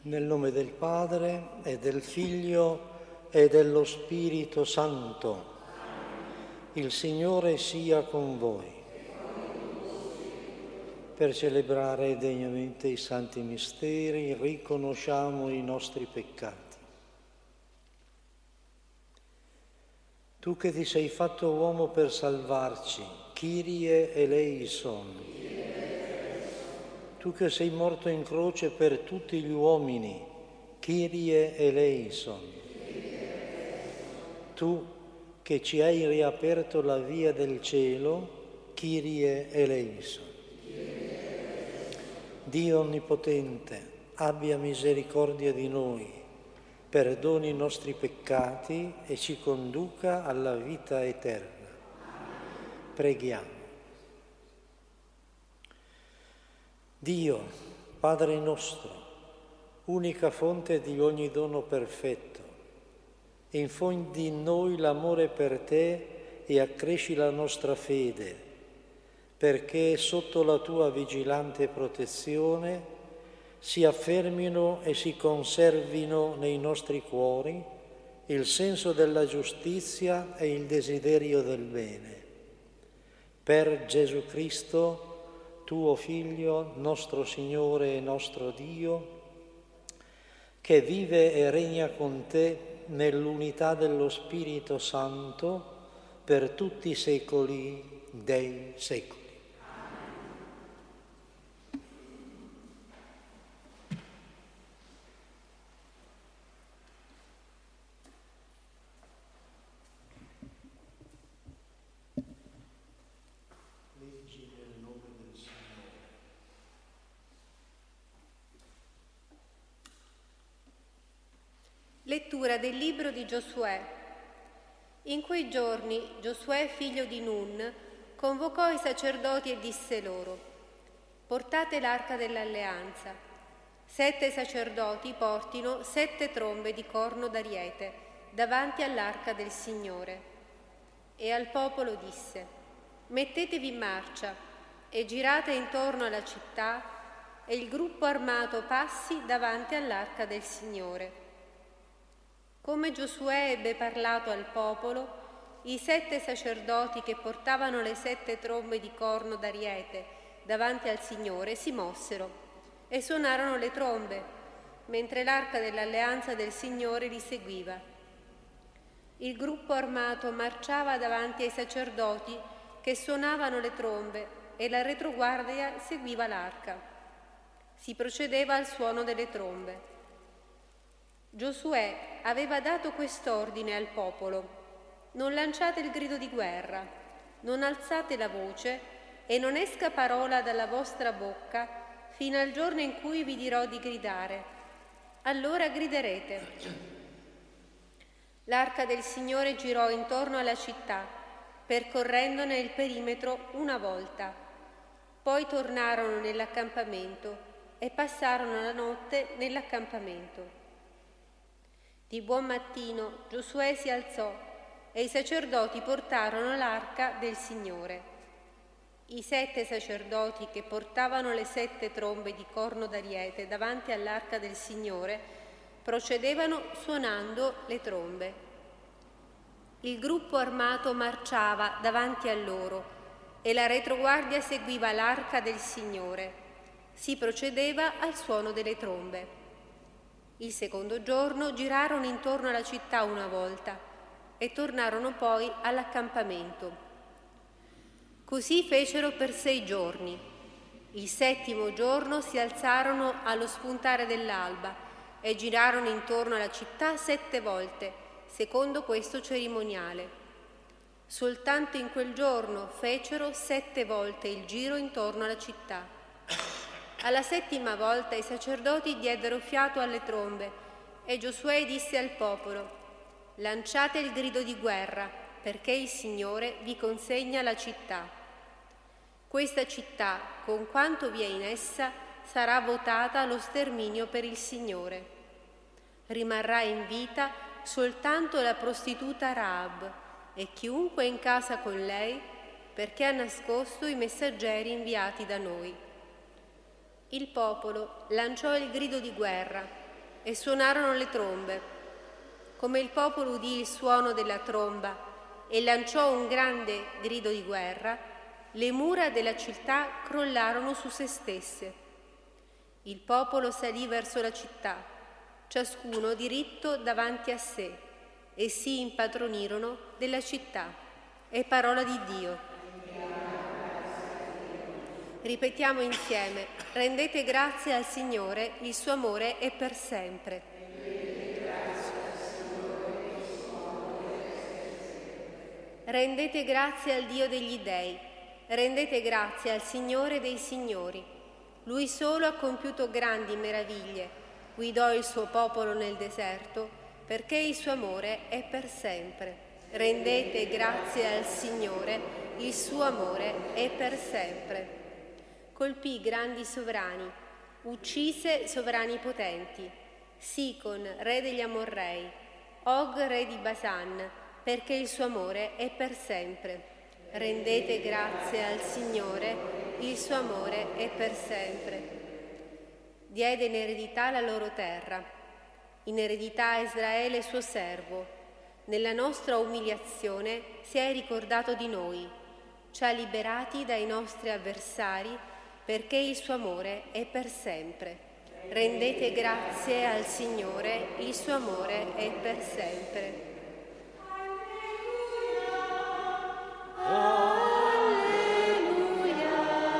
Nel nome del Padre e del Figlio e dello Spirito Santo. Il Signore sia con voi. Per celebrare degnamente i santi misteri riconosciamo i nostri peccati. Tu che ti sei fatto uomo per salvarci, Kyrie eleison. Tu che sei morto in croce per tutti gli uomini, Kyrie eleison. Tu che ci hai riaperto la via del cielo, Kyrie eleison. Dio Onnipotente, abbia misericordia di noi, perdoni i nostri peccati e ci conduca alla vita eterna. Preghiamo. Dio, Padre nostro, unica fonte di ogni dono perfetto, infondi in noi l'amore per te e accresci la nostra fede, perché sotto la tua vigilante protezione si affermino e si conservino nei nostri cuori il senso della giustizia e il desiderio del bene. Per Gesù Cristo, tuo Figlio, nostro Signore e nostro Dio, che vive e regna con te nell'unità dello Spirito Santo per tutti i secoli dei secoli. Lettura del libro di Giosuè. In quei giorni Giosuè, figlio di Nun, convocò i sacerdoti e disse loro: portate l'arca dell'alleanza. 7 sacerdoti portino 7 trombe di corno d'ariete davanti all'arca del Signore. E al popolo disse: mettetevi in marcia e girate intorno alla città e il gruppo armato passi davanti all'arca del Signore. Come Giosuè ebbe parlato al popolo, i 7 sacerdoti che portavano le 7 trombe di corno d'ariete davanti al Signore si mossero e suonarono le trombe, mentre l'arca dell'alleanza del Signore li seguiva. Il gruppo armato marciava davanti ai sacerdoti che suonavano le trombe e la retroguardia seguiva l'arca. Si procedeva al suono delle trombe. Giosuè aveva dato quest'ordine al popolo: non lanciate il grido di guerra, non alzate la voce e non esca parola dalla vostra bocca fino al giorno in cui vi dirò di gridare. Allora griderete. L'arca del Signore girò intorno alla città, percorrendone il perimetro una volta. Poi tornarono nell'accampamento e passarono la notte nell'accampamento. Di buon mattino Giosuè si alzò e i sacerdoti portarono l'arca del Signore. I 7 sacerdoti che portavano le 7 trombe di corno d'ariete davanti all'arca del Signore procedevano suonando le trombe. Il gruppo armato marciava davanti a loro e la retroguardia seguiva l'arca del Signore. Si procedeva al suono delle trombe. Il secondo giorno girarono intorno alla città una volta e tornarono poi all'accampamento. Così fecero per 6 giorni. Il 7° giorno si alzarono allo spuntare dell'alba e girarono intorno alla città 7 volte, secondo questo cerimoniale. Soltanto in quel giorno fecero 7 volte il giro intorno alla città. Alla 7ª volta i sacerdoti diedero fiato alle trombe e Giosuè disse al popolo: lanciate il grido di guerra, perché il Signore vi consegna la città. Questa città, con quanto vi è in essa, sarà votata allo sterminio per il Signore. Rimarrà in vita soltanto la prostituta Rahab e chiunque è in casa con lei, perché ha nascosto i messaggeri inviati da noi. Il popolo lanciò il grido di guerra e suonarono le trombe. Come il popolo udì il suono della tromba e lanciò un grande grido di guerra, le mura della città crollarono su se stesse. Il popolo salì verso la città, ciascuno diritto davanti a sé, e si impadronirono della città. È parola di Dio. Ripetiamo insieme: rendete grazie al Signore, il suo amore è per sempre. Rendete grazie al Dio degli dei, rendete grazie al Signore dei signori. Lui solo ha compiuto grandi meraviglie, guidò il suo popolo nel deserto, perché il suo amore è per sempre. Rendete grazie al Signore, il suo amore è per sempre. Colpì grandi sovrani, uccise sovrani potenti, Sicon, re degli Amorrei, Og, re di Basan, perché il suo amore è per sempre. Rendete grazie al Signore, il suo amore è per sempre. Diede in eredità la loro terra, in eredità a Israele suo servo. Nella nostra umiliazione si è ricordato di noi, ci ha liberati dai nostri avversari, perché il suo amore è per sempre. Rendete grazie al Signore, il suo amore è per sempre. Alleluia,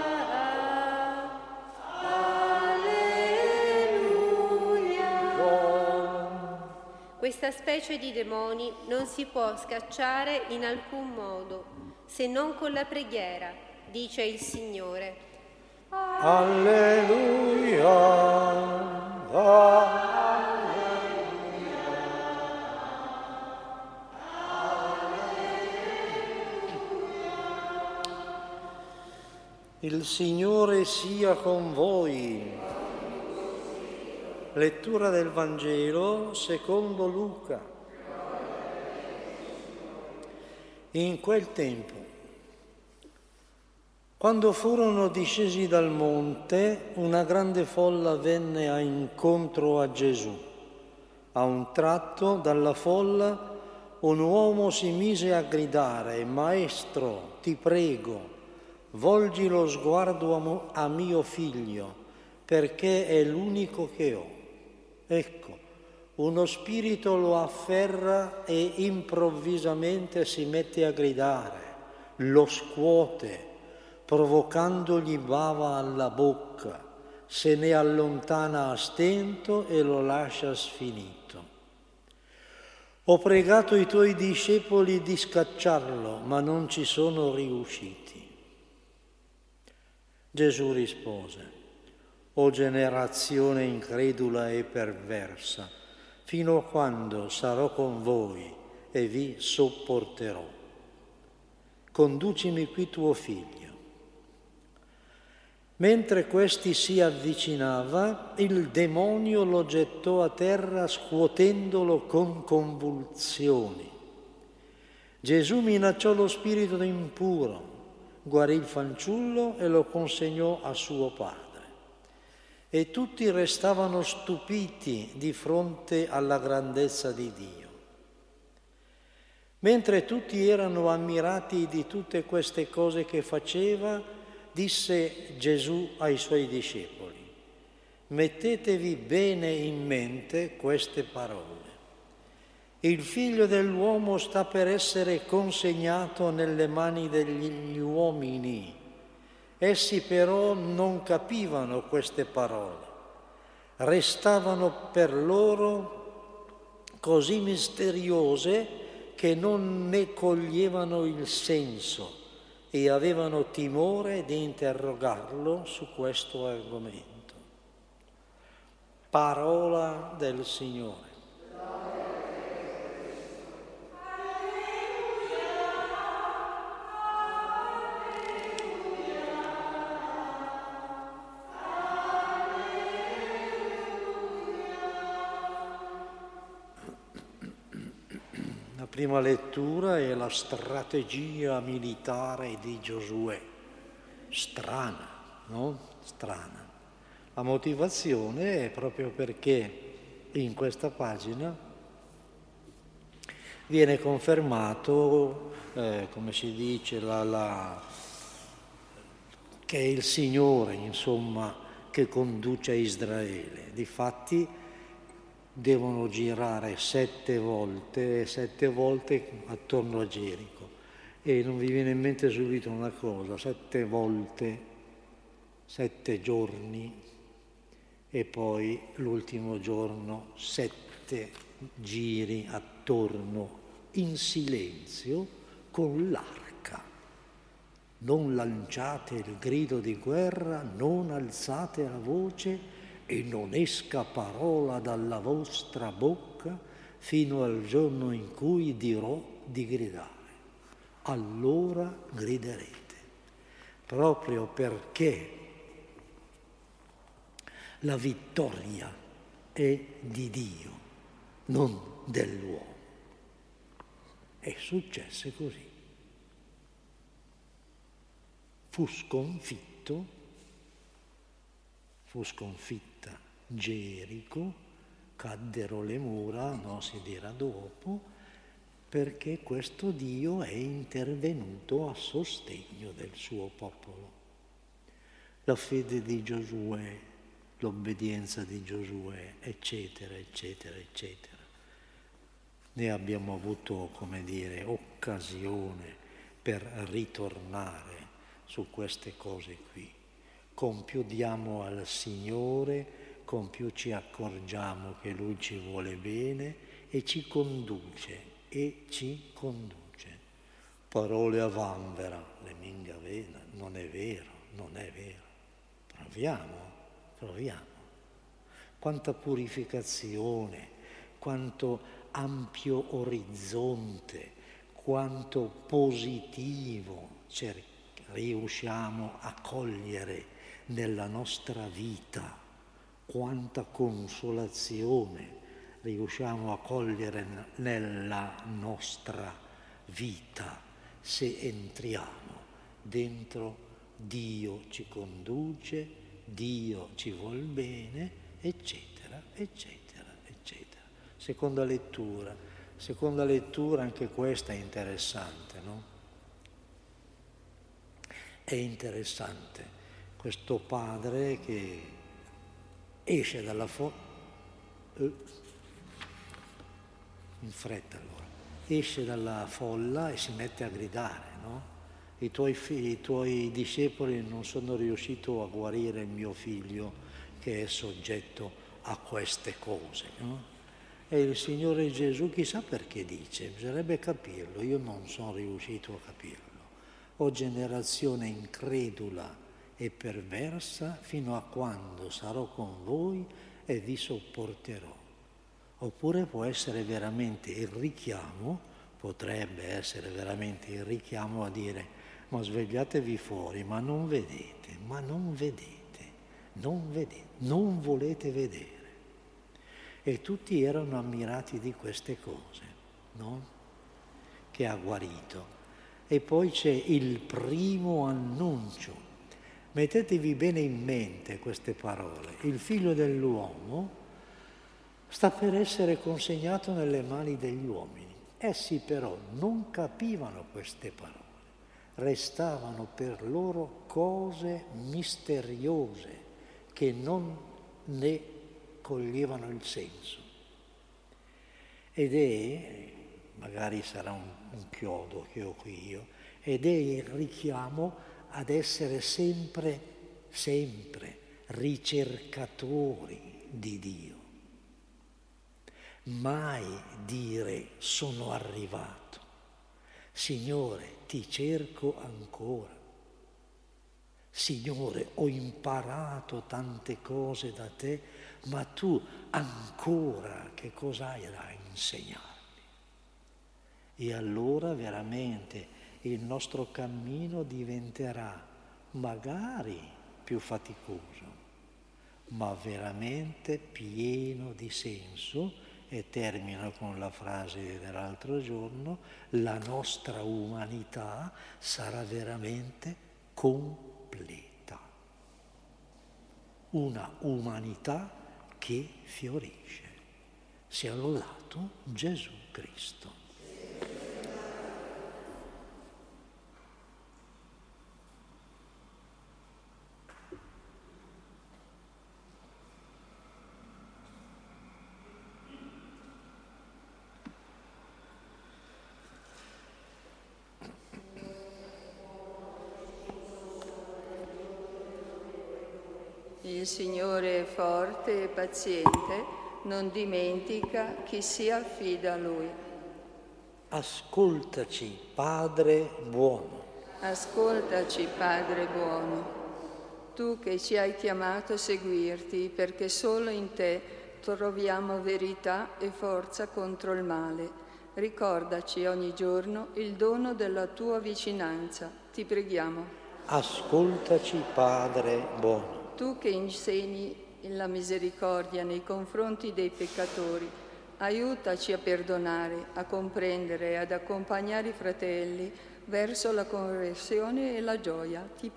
alleluia. Questa specie di demoni non si può scacciare in alcun modo, se non con la preghiera, dice il Signore. Alleluia, alleluia. Il Signore sia con voi. Lettura del Vangelo secondo Luca. In quel tempo, quando furono discesi dal monte, una grande folla venne a incontro a Gesù. A un tratto dalla folla un uomo si mise a gridare: «Maestro, ti prego, volgi lo sguardo a mio figlio, perché è l'unico che ho. Ecco, uno spirito lo afferra e improvvisamente si mette a gridare, lo scuote, provocandogli bava alla bocca, se ne allontana a stento e lo lascia sfinito. Ho pregato i tuoi discepoli di scacciarlo, ma non ci sono riusciti». Gesù rispose: «O generazione incredula e perversa, fino a quando sarò con voi e vi sopporterò? Conducimi qui tuo figlio». Mentre questi si avvicinava, il demonio lo gettò a terra scuotendolo con convulsioni. Gesù minacciò lo spirito impuro, guarì il fanciullo e lo consegnò a suo padre. E tutti restavano stupiti di fronte alla grandezza di Dio. Mentre tutti erano ammirati di tutte queste cose che faceva, disse Gesù ai suoi discepoli: «Mettetevi bene in mente queste parole. Il Figlio dell'uomo sta per essere consegnato nelle mani degli uomini». Essi però non capivano queste parole, restavano per loro così misteriose che non ne coglievano il senso e avevano timore di interrogarlo su questo argomento. Parola del Signore. La prima lettura è la strategia militare di Giosuè. Strana, no? Strana. La motivazione è proprio perché in questa pagina viene confermato, come si dice, che è il Signore, insomma, che conduce Israele. Difatti devono girare 7 volte attorno a Gerico. E non vi viene in mente subito una cosa: 7 volte, 7 giorni, e poi l'ultimo giorno 7 giri attorno in silenzio con l'arca. Non lanciate il grido di guerra, non alzate la voce e non esca parola dalla vostra bocca fino al giorno in cui dirò di gridare. Allora griderete, proprio perché la vittoria è di Dio, non dell'uomo. E successe così. Fu sconfitta Gerico, caddero le mura, no, si dirà dopo, perché questo Dio è intervenuto a sostegno del suo popolo. La fede di Giosuè, l'obbedienza di Giosuè, eccetera, eccetera, eccetera. Ne abbiamo avuto, come dire, occasione per ritornare su queste cose qui. Con più diamo al Signore, con più ci accorgiamo che Lui ci vuole bene e ci conduce. Parole a vanvera, le mingavena, non è vero. Proviamo. Quanta purificazione, quanto ampio orizzonte, quanto positivo riusciamo a cogliere nella nostra vita, quanta consolazione riusciamo a cogliere nella nostra vita se entriamo dentro. Dio ci conduce, Dio ci vuol bene, eccetera, eccetera, eccetera. Seconda lettura, anche questa è interessante, no? È interessante questo padre che esce dalla esce dalla folla e si mette a gridare, no? I tuoi discepoli non sono riusciti a guarire il mio figlio che è soggetto a queste cose, no? E il Signore Gesù chissà perché dice, bisognerebbe capirlo, io non sono riuscito a capirlo. O generazione incredula e perversa, fino a quando sarò con voi e vi sopporterò. Oppure può essere veramente il richiamo, potrebbe essere veramente il richiamo a dire: ma svegliatevi fuori, ma non vedete, non volete vedere. E tutti erano ammirati di queste cose, no? Che ha guarito. E poi c'è il primo annuncio. Mettetevi bene in mente queste parole. Il figlio dell'uomo sta per essere consegnato nelle mani degli uomini. Essi però non capivano queste parole. Restavano per loro cose misteriose che non ne coglievano il senso. Ed è, magari sarà un chiodo che ho qui io, ed è il richiamo ad essere sempre ricercatori di Dio. Mai dire sono arrivato. Signore, ti cerco ancora. Signore, ho imparato tante cose da te, ma tu ancora che cosa hai da insegnarmi? E allora veramente il nostro cammino diventerà magari più faticoso, ma veramente pieno di senso. E termino con la frase dell'altro giorno: la nostra umanità sarà veramente completa. Una umanità che fiorisce. Sia lodato Gesù Cristo. Il Signore è forte e paziente, non dimentica chi si affida a Lui. Ascoltaci, Padre buono. Ascoltaci, Padre buono. Tu che ci hai chiamato a seguirti, perché solo in te troviamo verità e forza contro il male. Ricordaci ogni giorno il dono della tua vicinanza. Ti preghiamo. Ascoltaci, Padre buono. Tu che insegni la misericordia nei confronti dei peccatori, aiutaci a perdonare, a comprendere e ad accompagnare i fratelli verso la conversione e la gioia. Ti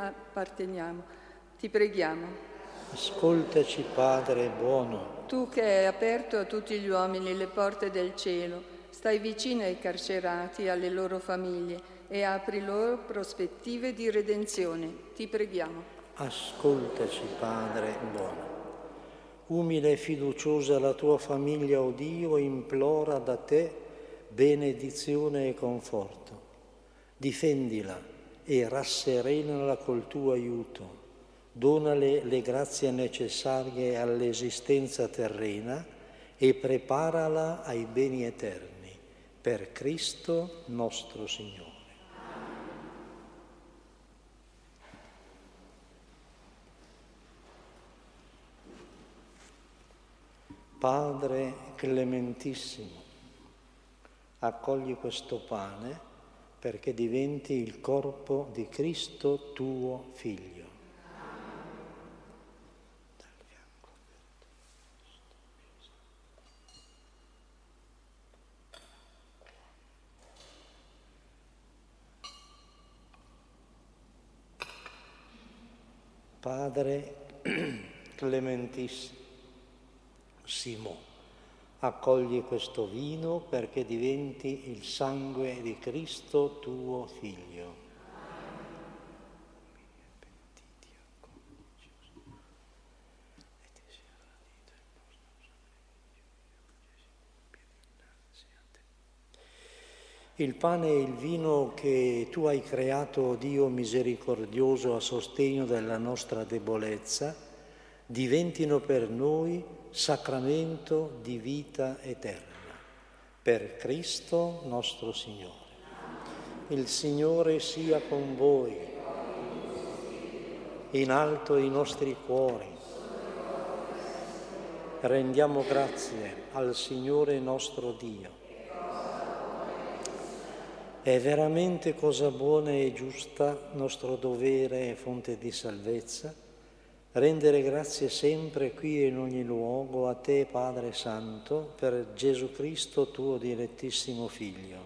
preghiamo. Ascoltaci, Padre buono. Tu che hai aperto a tutti gli uomini le porte del cielo, stai vicino ai carcerati e alle loro famiglie e apri loro prospettive di redenzione. Ti preghiamo. Ascoltaci, Padre buono. Umile e fiduciosa la tua famiglia, o Dio, implora da te benedizione e conforto. Difendila e rasserenala col tuo aiuto. Donale le grazie necessarie all'esistenza terrena e preparala ai beni eterni. Per Cristo nostro Signore. Padre clementissimo, accogli questo pane perché diventi il corpo di Cristo tuo Figlio. Padre clementissimo, accogli questo vino perché diventi il sangue di Cristo tuo Figlio. Il pane e il vino che tu hai creato, Dio misericordioso, a sostegno della nostra debolezza, diventino per noi sacramento di vita eterna. Per Cristo nostro Signore. Il Signore sia con voi. In alto i nostri cuori. Rendiamo grazie al Signore nostro Dio. È veramente cosa buona e giusta, nostro dovere e fonte di salvezza, rendere grazie sempre qui e in ogni luogo a te, Padre Santo, per Gesù Cristo, tuo dilettissimo Figlio.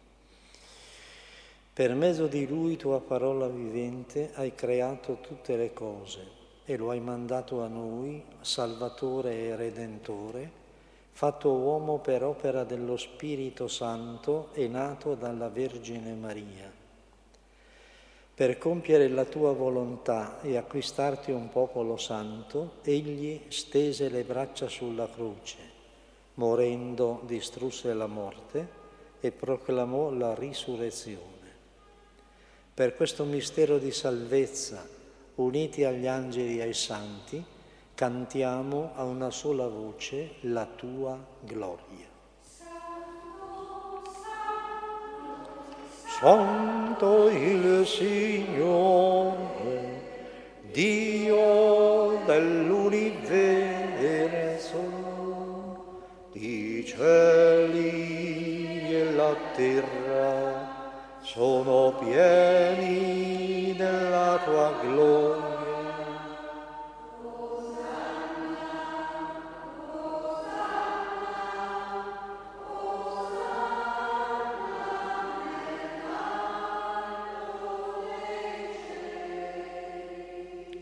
Per mezzo di Lui, tua parola vivente, hai creato tutte le cose e lo hai mandato a noi, Salvatore e Redentore, fatto uomo per opera dello Spirito Santo e nato dalla Vergine Maria. Per compiere la tua volontà e acquistarti un popolo santo, egli stese le braccia sulla croce, morendo distrusse la morte e proclamò la risurrezione. Per questo mistero di salvezza, uniti agli angeli e ai santi, cantiamo a una sola voce la tua gloria. Santo il Signore, Dio dell'universo, i cieli e la terra sono pieni della tua gloria.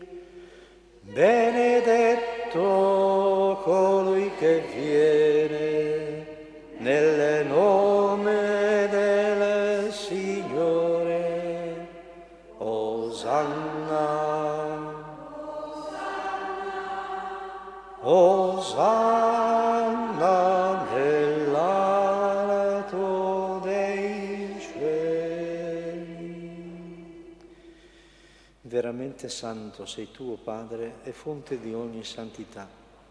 Benedetto colui che viene Osanna nell'alto dei cieli. Veramente santo sei tu, o Padre, e fonte di ogni santità.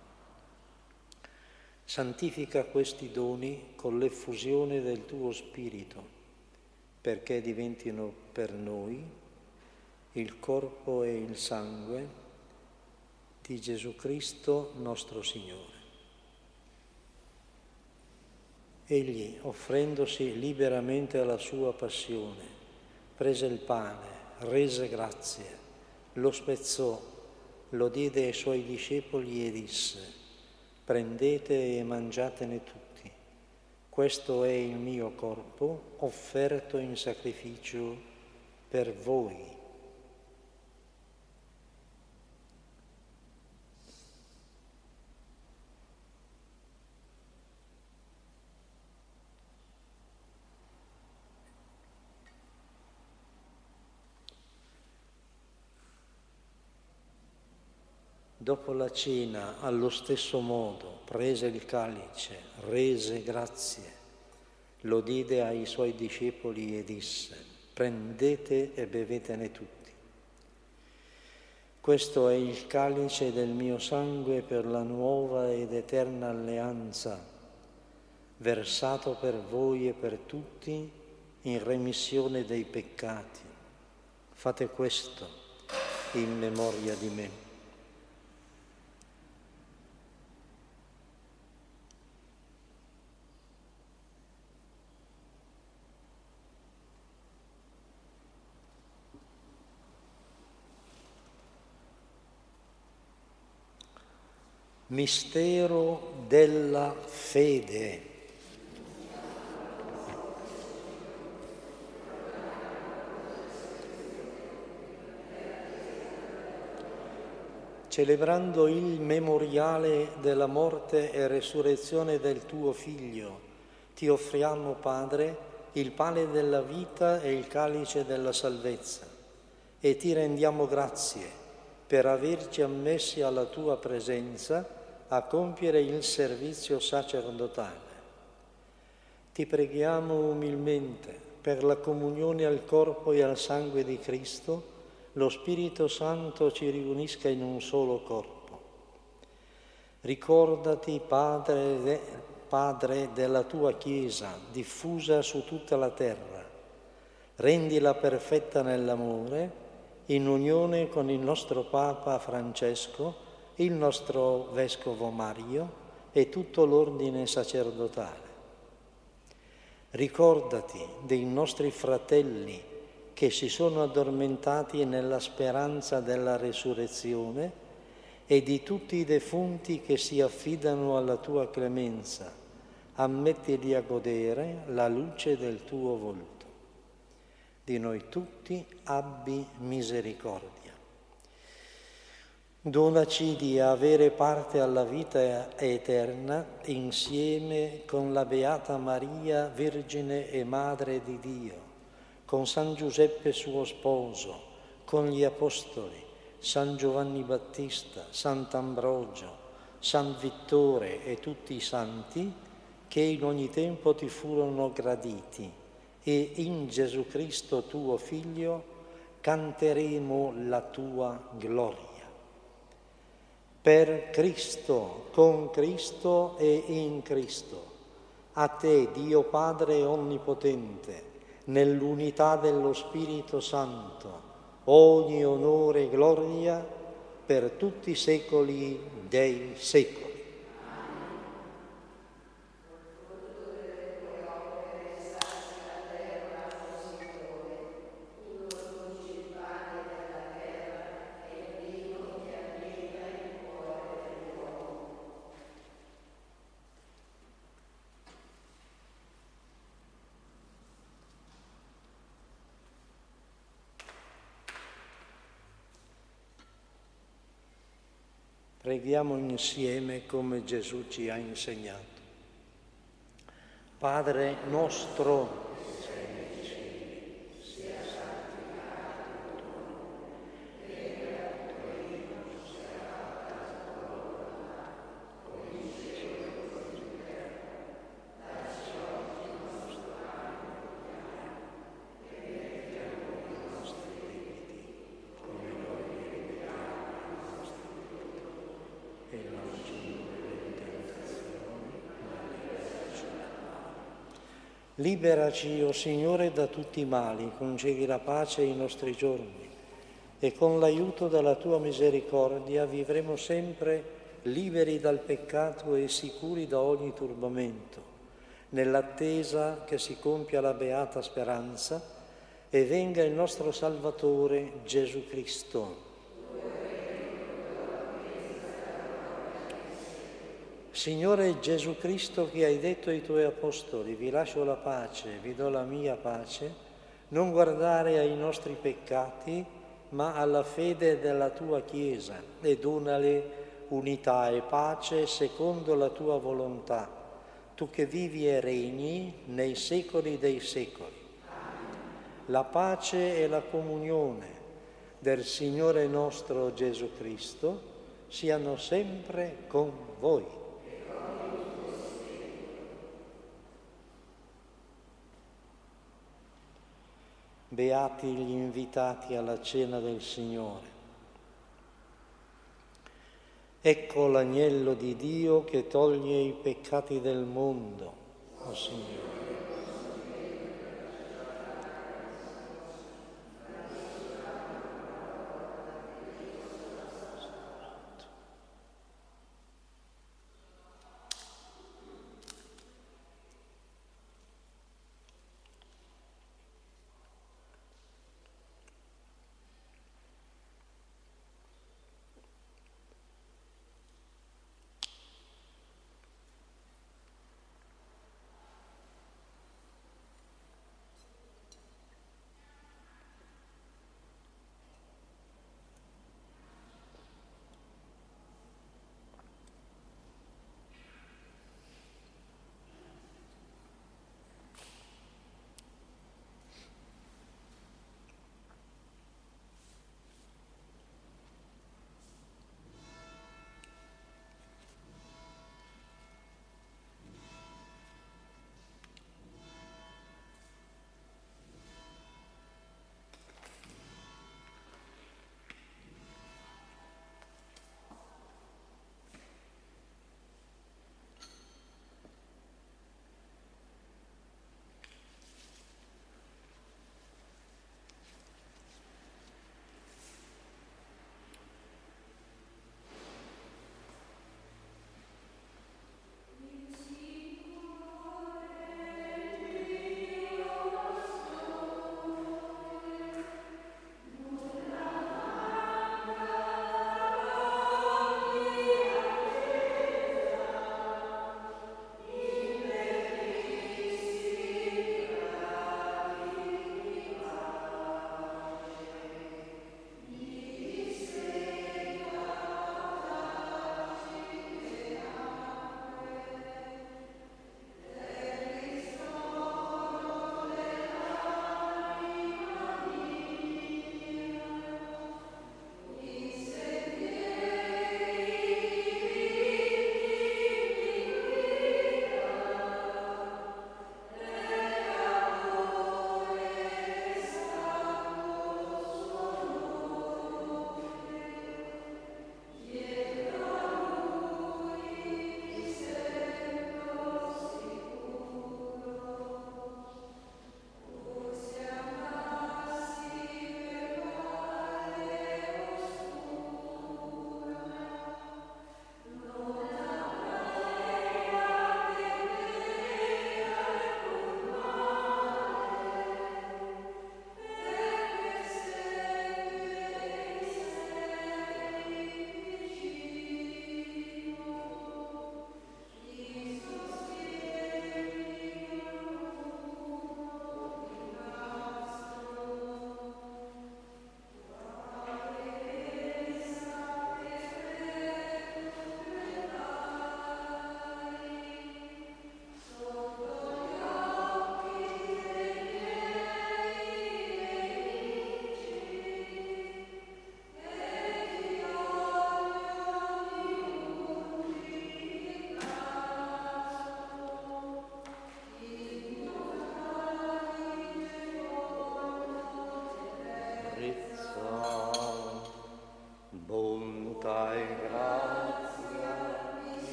Santifica questi doni con l'effusione del tuo Spirito, perché diventino per noi il corpo e il sangue di Gesù Cristo nostro Signore. Egli, offrendosi liberamente alla sua passione, prese il pane, rese grazie, lo spezzò, lo diede ai suoi discepoli e disse: prendete e mangiatene tutti. Questo è il mio corpo offerto in sacrificio per voi. Dopo la cena, allo stesso modo, prese il calice, rese grazie, lo diede ai suoi discepoli e disse: prendete e bevetene tutti. Questo è il calice del mio sangue per la nuova ed eterna alleanza, versato per voi e per tutti in remissione dei peccati. Fate questo in memoria di me. Mistero della fede. Celebrando il memoriale della morte e resurrezione del tuo Figlio, ti offriamo, Padre, il pane della vita e il calice della salvezza, e ti rendiamo grazie per averci ammessi alla tua presenza a compiere il servizio sacerdotale. Ti preghiamo umilmente per la comunione al corpo e al sangue di Cristo, lo Spirito Santo ci riunisca in un solo corpo. Ricordati, Padre della tua Chiesa, diffusa su tutta la terra. Rendila perfetta nell'amore, in unione con il nostro Papa Francesco, il nostro Vescovo Mario e tutto l'ordine sacerdotale. Ricordati dei nostri fratelli che si sono addormentati nella speranza della resurrezione e di tutti i defunti che si affidano alla tua clemenza. Ammettili a godere la luce del tuo volto. Di noi tutti abbi misericordia. Donaci di avere parte alla vita eterna insieme con la Beata Maria, Vergine e Madre di Dio, con San Giuseppe suo sposo, con gli Apostoli, San Giovanni Battista, Sant'Ambrogio, San Vittore e tutti i santi che in ogni tempo ti furono graditi, e in Gesù Cristo tuo Figlio canteremo la tua gloria. Per Cristo, con Cristo e in Cristo, a te, Dio Padre Onnipotente, nell'unità dello Spirito Santo, ogni onore e gloria per tutti i secoli dei secoli. Preghiamo insieme come Gesù ci ha insegnato. Padre nostro, Liberaci, o Signore, da tutti i mali, concedi la pace ai nostri giorni e con l'aiuto della tua misericordia vivremo sempre liberi dal peccato e sicuri da ogni turbamento, nell'attesa che si compia la beata speranza e venga il nostro Salvatore Gesù Cristo. Signore Gesù Cristo, che hai detto ai tuoi apostoli, vi lascio la pace, vi do la mia pace, non guardare ai nostri peccati, ma alla fede della tua Chiesa e donale unità e pace secondo la tua volontà, tu che vivi e regni nei secoli dei secoli. La pace e la comunione del Signore nostro Gesù Cristo siano sempre con voi. Beati gli invitati alla cena del Signore. Ecco l'agnello di Dio che toglie i peccati del mondo, o Signore.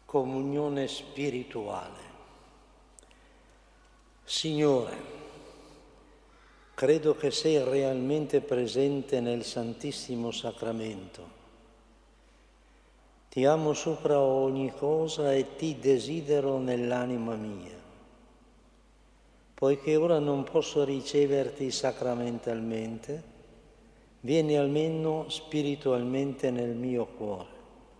Comunione spirituale. Signore, credo che sei realmente presente nel Santissimo Sacramento. Ti amo sopra ogni cosa e ti desidero nell'anima mia. Poiché ora non posso riceverti sacramentalmente, vieni almeno spiritualmente nel mio cuore.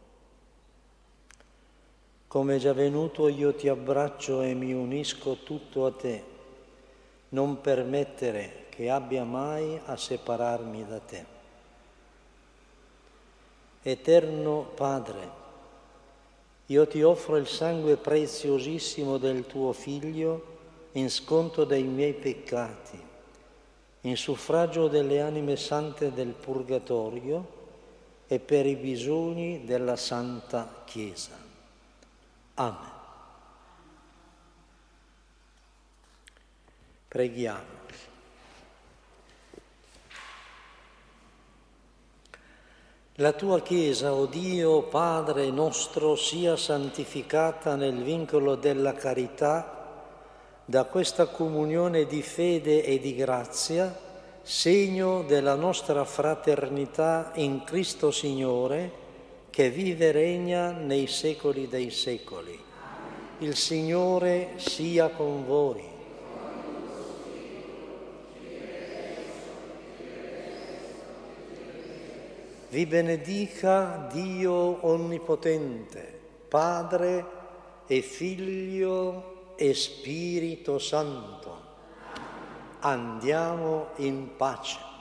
Come è già venuto, io ti abbraccio e mi unisco tutto a te. Non permettere che abbia mai a separarmi da te. Eterno Padre, io ti offro il sangue preziosissimo del tuo Figlio in sconto dei miei peccati, in suffragio delle anime sante del Purgatorio e per i bisogni della Santa Chiesa. Amen. Preghiamo. La tua Chiesa, o Dio Padre nostro, sia santificata nel vincolo della carità da questa comunione di fede e di grazia, segno della nostra fraternità in Cristo Signore, che vive e regna nei secoli dei secoli. Il Signore sia con voi. Vi benedica Dio Onnipotente, Padre e Figlio e Spirito Santo. Andiamo in pace.